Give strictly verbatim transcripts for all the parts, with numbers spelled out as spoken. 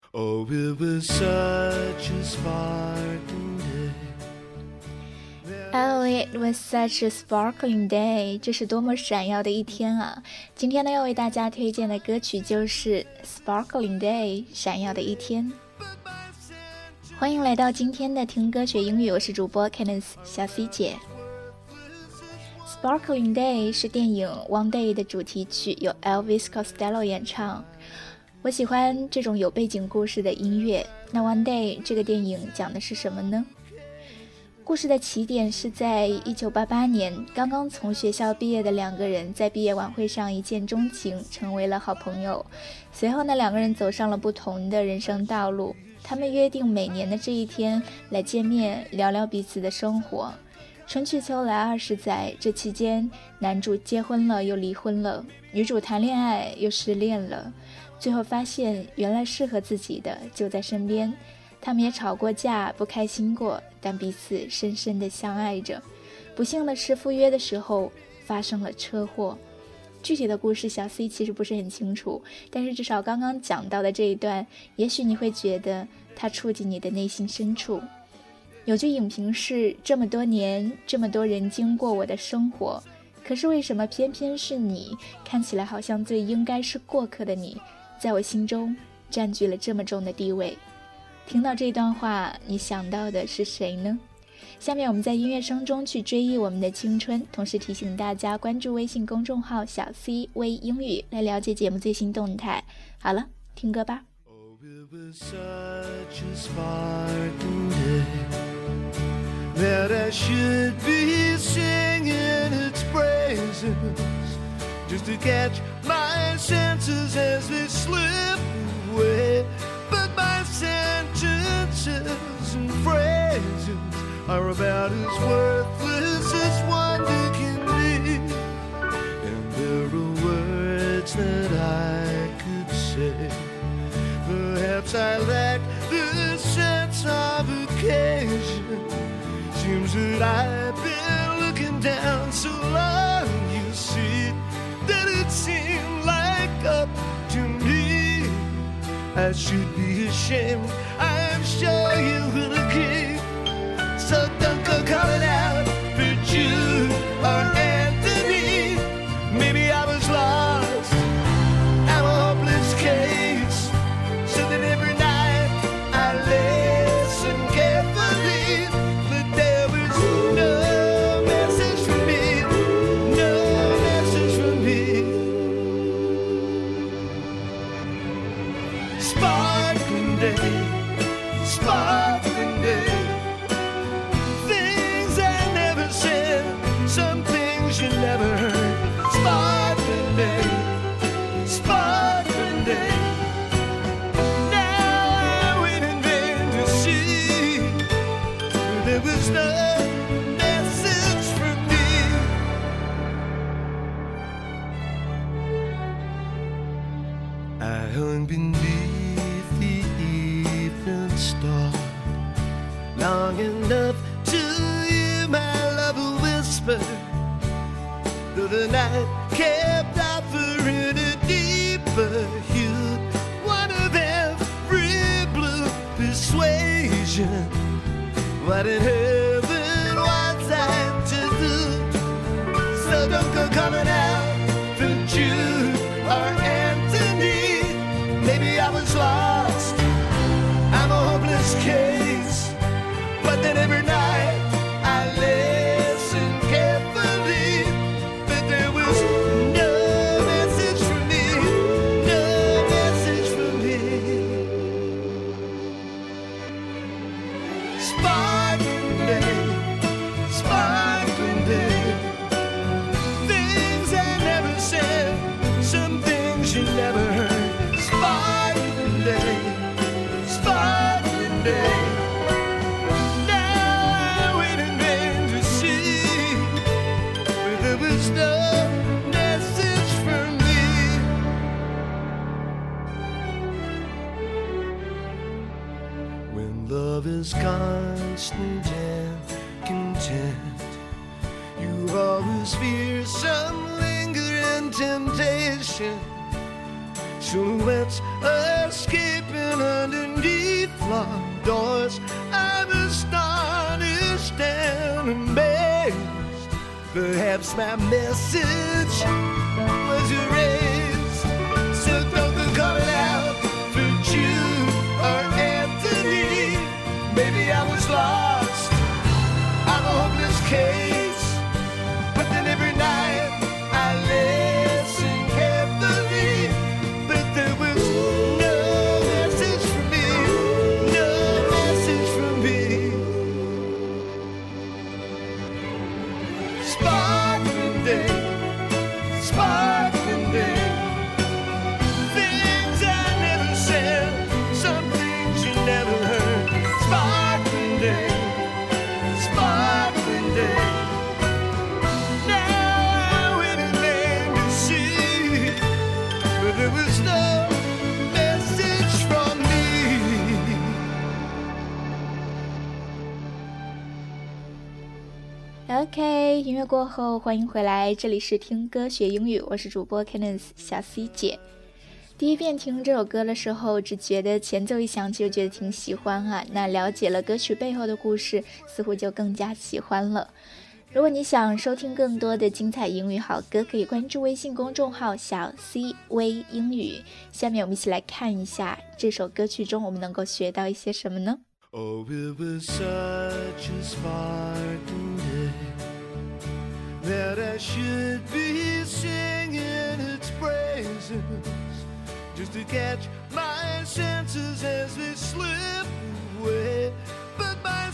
Oh, it was such a sparkling day. Oh, it was such a sparkling day. 这是多么闪耀的一天啊！今天呢，要为大家推荐的歌曲就是《Sparkling Day》，闪耀的一天。欢迎来到今天的听歌学英语，我是主播 Kenneth 小 C 姐。Sparkling Day 是电影 One Day 的主题曲，由 Elvis Costello 演唱。我喜欢这种有背景故事的音乐。那 One Day 这个电影讲的是什么呢？故事的起点是在一九八八年，刚刚从学校毕业的两个人在毕业晚会上一见钟情，成为了好朋友。随后呢，两个人走上了不同的人生道路。他们约定每年的这一天来见面，聊聊彼此的生活。春去秋来二十载，这期间男主结婚了又离婚了，女主谈恋爱又失恋了，最后发现原来适合自己的就在身边。他们也吵过架，不开心过，但彼此深深地相爱着。不幸的是，赴约的时候发生了车祸。具体的故事小 C 其实不是很清楚，但是至少刚刚讲到的这一段，也许你会觉得它触及你的内心深处。有句影评是：这么多年，这么多人经过我的生活，可是为什么偏偏是你，看起来好像最应该是过客的你，在我心中占据了这么重的地位。听到这段话，你想到的是谁呢？下面我们在音乐声中去追忆我们的青春，同时提醒大家关注微信公众号小 C 微英语，来了解节目最新动态。好了，听歌吧。 Oh, it was such a sparkling day that I should be singing its praises, just to catch my senses as they slip away. But my sentences and phrases are about as worthless as wonder can be. And there are words that I could say. Perhaps I lack the sense of occasion. Seems that I've been looking down so long, you see, that it seemed like up to me I should be ashamed, I'm sure you will agree. So don't go calling out for Jude or Anthony. Maybe I was lost, I'm a hopeless case. So that every night I listen carefully, but there was no message from me, no message from me. Sparkling day, sparkling day. Things I never said, some things you never heard. Sparkling day, sparkling day. Now I wait in vain to see there was no message from me. I hung beneath the evening star long enough to hear my lover whisper, though the night kept offering a deeper hue, one of every blue persuasion. What in heaven was I to do? So don't go calling out for Jude or Anthony. Maybe I was lost, I'm a hopeless case. But then every night I listen carefully, but there was no message from me, no message from me. Sparkling day, sparkling day. Things I never said, some things you never heard. Sparkling day, sparkling day. Love is constant and content. You always fear some lingering temptation. Silhouettes escaping under doors. I'm astonished and amazed. Perhaps my message was erased. So don't go calling out for Jude or Anthony. Maybe I was lost, I'm a hopeless case. But then every night I listen carefully, but there was no message from me, no message from me. Sparkling day, sparkling day. Things I never said, some things you never heard. Sparkling day, sparkling day. Now anything to see, but there was no message from me. OK， 音乐过后，欢迎回来，这里是听歌学英语，我是主播 Kenneth 小 C 姐。第一遍听这首歌的时候，只觉得前奏一响起就觉得挺喜欢啊，那了解了歌曲背后的故事，似乎就更加喜欢了。如果你想收听更多的精彩英语好歌，可以关注微信公众号小 C 微英语。下面我们一起来看一下这首歌曲中我们能够学到一些什么呢？ Oh, it was such a sparkling day that I should be singing its praises, just to catch my senses as they slip away. But my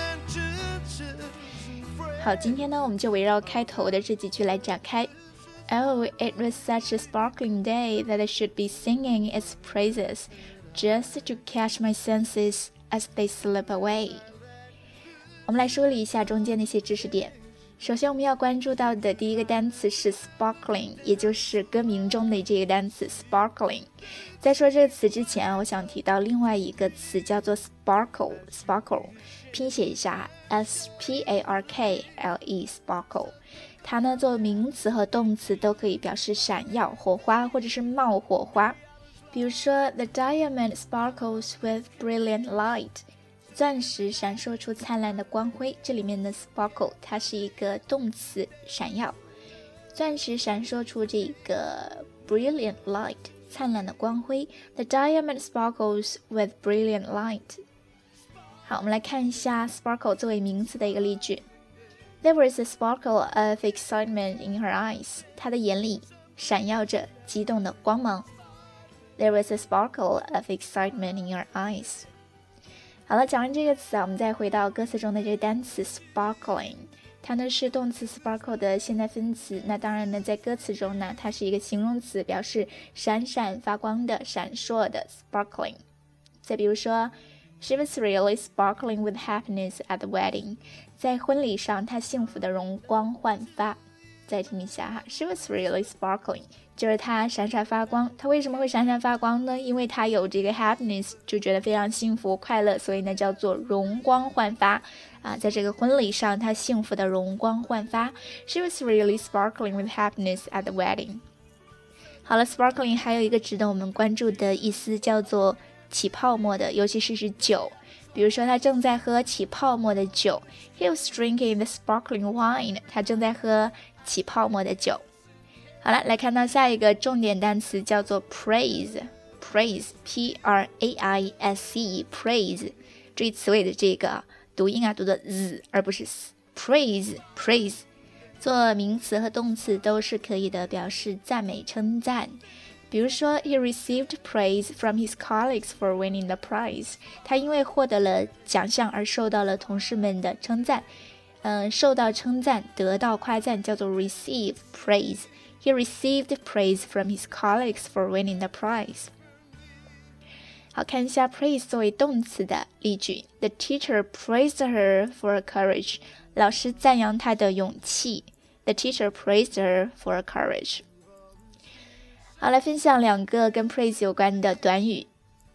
sentences 好，今天呢，我们就围绕开头的这几句来展开。Oh, it was such a sparkling day that I should be singing its praises, just to catch my senses as they slip away. 我们来梳理一下中间那些知识点。首先我们要关注到的第一个单词是 sparkling， 也就是歌名中的这个单词 sparkling。 在说这个词之前，我想提到另外一个词叫做 sparkle sparkle 拼写一下 S P A R K L E sparkle。 它呢做名词和动词都可以表示闪耀、火花或者是冒火花。比如说 The diamond sparkles with brilliant light， 钻石闪烁出灿烂的光辉。这里面的 sparkle 它是一个动词，闪耀。钻石闪烁出这个 brilliant light， 灿烂的光辉。 The diamond sparkles with brilliant light。 好，我们来看一下 sparkle 作为名词的一个例句。 There was a sparkle of excitement in her eyes， 她的眼里闪耀着激动的光芒。There was a sparkle of excitement in your eyes。 好了，讲完这个词啊，我们再回到歌词中的这个单词 sparkling， 它呢是动词 sparkle 的现在分词。那当然呢，在歌词中呢，它是一个形容词，表示闪闪发光的、闪烁的 sparkling。再比如说 She was really sparkling with happiness at the wedding， 在婚礼上她幸福的容光焕发。再听一下哈 She was really sparkling， 就是她闪闪发光。她为什么会闪闪发光呢？因为她有这个 happiness， 就觉得非常幸福快乐，所以呢叫做容光焕发啊。在这个婚礼上她幸福的容光焕发。 She was really sparkling with happiness at the wedding。 好了， sparkling 还有一个值得我们关注的意思叫做起泡沫的，尤其是指酒。比如说他正在喝起泡沫的酒。 He was drinking the sparkling wine， 他正在喝起泡沫的酒。好了，来看到下一个重点单词叫做 praise praise P R A I S E praise。 注意词尾的这个读音啊，读的 z 而不是 s。 praise praise 做名词和动词都是可以的，表示赞美称赞。比如说 He received praise from his colleagues for winning the prize， 他因为获得了奖项而受到了同事们的称赞。嗯，受到称赞，得到夸赞叫做 receive praise。 He received praise from his colleagues for winning the prize。 好，看一下 praise 作为动词的例句。 The teacher praised her for her courage， 老师赞扬她的勇气。 The teacher praised her for her courage。好，来分享两个跟 praise 有关的短语。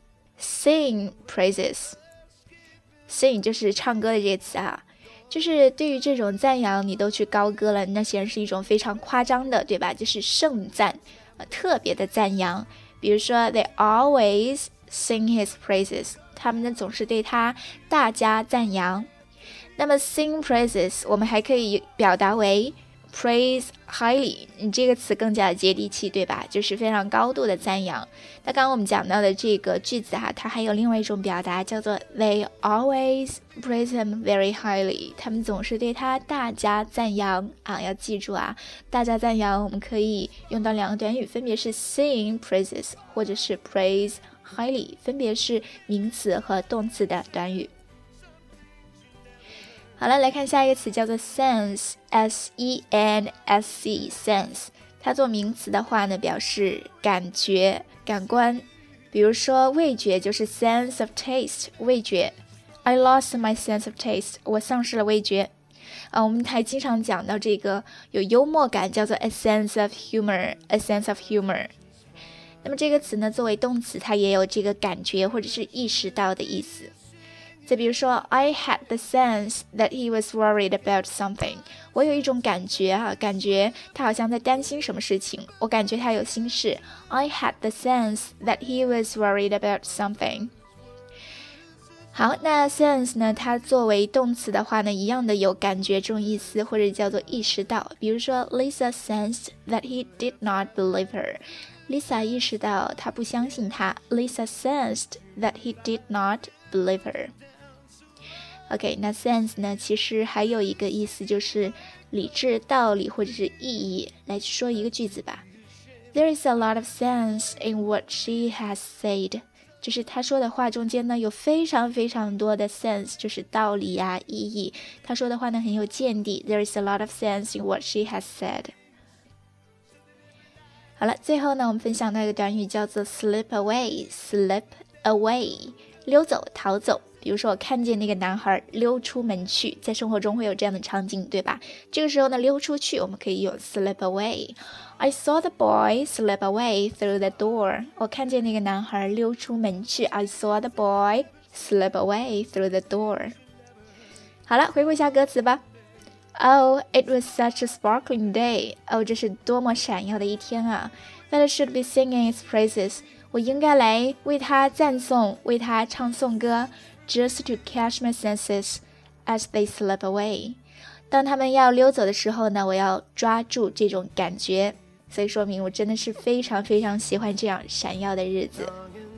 Sing praises， sing 就是唱歌的这个词啊，就是对于这种赞扬你都去高歌了，那显然是一种非常夸张的，对吧？就是盛赞、呃、特别的赞扬。比如说 They always sing his praises， 他们呢总是对他大加赞扬。那么 sing praises 我们还可以表达为 praise highly， 你这个词更加接地气，对吧？就是非常高度的赞扬。那刚刚我们讲到的这个句子啊，它还有另外一种表达叫做 they always praise him very highly， 他们总是对他大加赞扬啊，要记住啊，大加赞扬我们可以用到两个短语，分别是 sing praises 或者是 praise highly， 分别是名词和动词的短语。好了，来看下一个词叫做 sense， S E N S C sense， 它做名词的话呢，表示感觉、感官。比如说味觉就是 sense of taste， 味觉。I lost my sense of taste， 我丧失了味觉。啊，我们还经常讲到这个有幽默感，叫做 a sense of humor，a sense of humor。那么这个词呢，作为动词，它也有这个感觉或者是意识到的意思。再比如说 I had the sense that he was worried about something， 我有一种感觉啊，感觉他好像在担心什么事情，我感觉他有心事。 I had the sense that he was worried about something。 好，那 sense 呢，它作为动词的话呢，一样的有感觉这种意思，或者叫做意识到。比如说 Lisa sensed that he did not believe her， Lisa 意识到他不相信他。 Lisa sensed that he did not believe her。OK， 那 sense 呢，其实还有一个意思，就是理智、道理或者是意义。来说一个句子吧。There is a lot of sense in what she has said， 就是她说的话中间呢，有非常非常多的 sense， 就是道理啊、意义。她说的话呢，很有见地。There is a lot of sense in what she has said。好了，最后呢，我们分享到一个短语叫做 slip away，slip away， 溜走、逃走。比如说我看见那个男孩溜出门去，在生活中会有这样的场景，对吧？这个时候呢，溜出去我们可以用 slip away。 I saw the boy slip away through the door， 我看见那个男孩溜出门去。 I saw the boy slip away through the door。 好了，回顾一下歌词吧。 Oh, it was such a sparkling day， 哦，这是多么闪耀的一天啊。 That I should be singing its praises， 我应该来为他赞颂，为他唱颂歌。Just to catch my senses as they slip away， 当他们要溜走的时候呢，我要抓住这种感觉，所以说明我真的是非常非常喜欢这样闪耀的日子。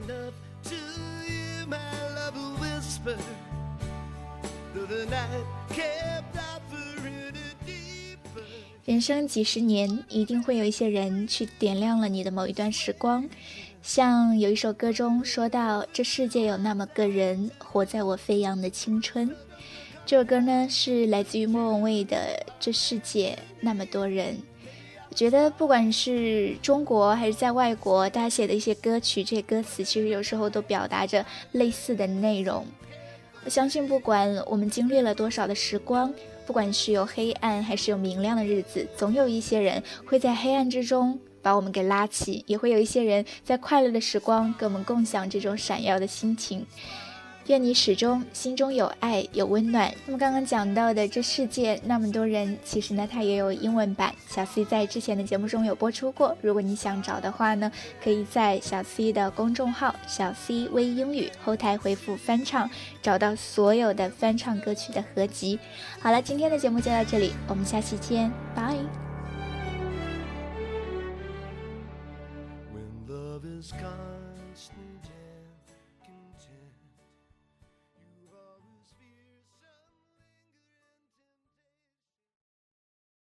人生几十年，一定会有一些人去点亮了你的某一段时光。像有一首歌中说到，这世界有那么个人活在我飞扬的青春。这首歌呢是来自于莫文蔚的《这世界那么多人》。我觉得不管是中国还是在外国，大家写的一些歌曲，这些歌词其实有时候都表达着类似的内容。我相信不管我们经历了多少的时光，不管是有黑暗还是有明亮的日子，总有一些人会在黑暗之中把我们给拉起，也会有一些人在快乐的时光跟我们共享这种闪耀的心情。愿你始终心中有爱，有温暖。那么刚刚讲到的这世界那么多人，其实呢它也有英文版，小 C 在之前的节目中有播出过，如果你想找的话呢，可以在小 C 的公众号小 C 微英语后台回复翻唱，找到所有的翻唱歌曲的合集。好了，今天的节目就到这里，我们下期见，拜。